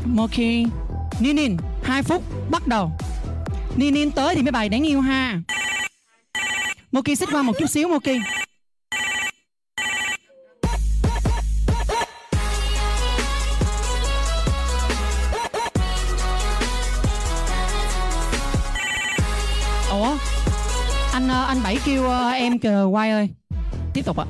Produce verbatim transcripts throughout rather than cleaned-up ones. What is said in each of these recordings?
Moki. Nin Nin, hai phút, bắt đầu. Nin Nin tới thì mấy bài đáng yêu ha. Moki xích qua một chút xíu Moki. Ủa? Anh anh Bảy kêu uh, em kìa quay ơi. Tiếp tục ạ.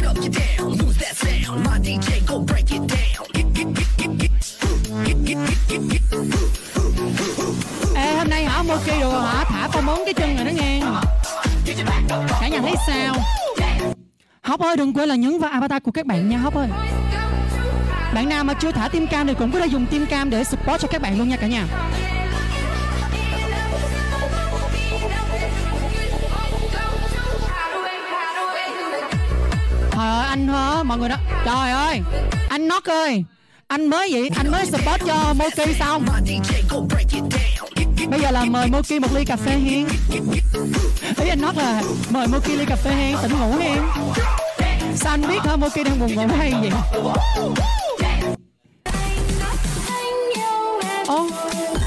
Ê hôm nay hả Moki được rồi hả? Thả con bốn cái chân rồi đó nghe. Cả nhà thấy sao? Hóc ơi đừng quên là nhấn vào avatar của các bạn nha Hóc ơi. Bạn nào mà chưa thả tim cam thì cũng có thể dùng tim cam để support cho các bạn luôn nha cả nhà. Trời ơi anh hả mọi người đó. Trời ơi anh Nót ơi. Anh mới vậy anh mới support cho Moki xong. Bây giờ là mời Moki một ly cà phê hen. Ý anh Nót là mời Moki ly cà phê hen. Tỉnh ngủ hen. Sao anh biết hả Moki đang buồn ngủ hay vậy? Ô oh.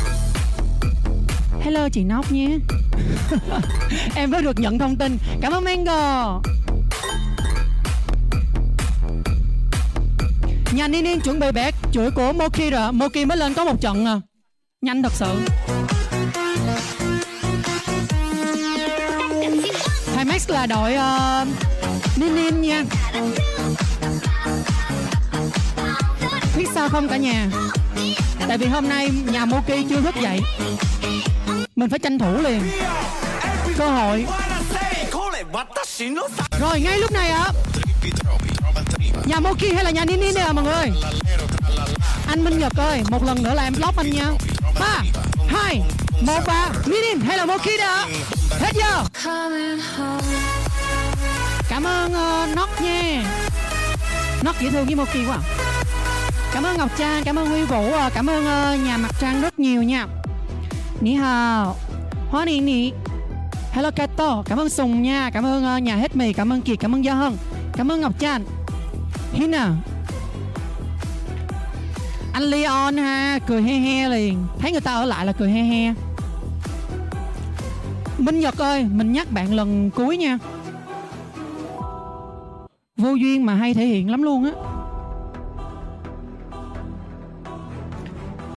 Hello chị Nót nhé. Em mới được nhận thông tin. Cảm ơn Mango. Nhà Nin Nin chuẩn bị bẻ chuỗi của Moki rồi. Moki mới lên có một trận à. Nhanh thật sự. Hai Max là đội uh, Nin Nin nha. Biết sao không cả nhà? Tại vì hôm nay nhà Moki chưa thức dậy. Mình phải tranh thủ liền cơ hội. Rồi ngay lúc này ạ. Nhà Moki hay là nhà Nin Nin đây à mọi người? Anh Minh Nhật ơi, một lần nữa là em block anh nha. Ba, hai, một và Nin Nin hay là Moki đây ạ? Hết giờ. Cảm ơn uh, Nót nha. Nót dễ thương với Moki quá. Cảm ơn Ngọc Trang, cảm ơn Huy Vũ, cảm ơn uh, nhà Mặt Trăng rất nhiều nha. Ni hao, Hoa Nị Nị. Hello Kato, cảm ơn Sùng nha, cảm ơn uh, nhà Hết Mì, cảm ơn Kiệt, cảm ơn Gia Hân, cảm ơn Ngọc Trang. Hina. Anh Leon ha, cười he he liền. Thấy người ta ở lại là cười he he. Minh Nhật ơi, mình nhắc bạn lần cuối nha. Vô duyên mà hay thể hiện lắm luôn á.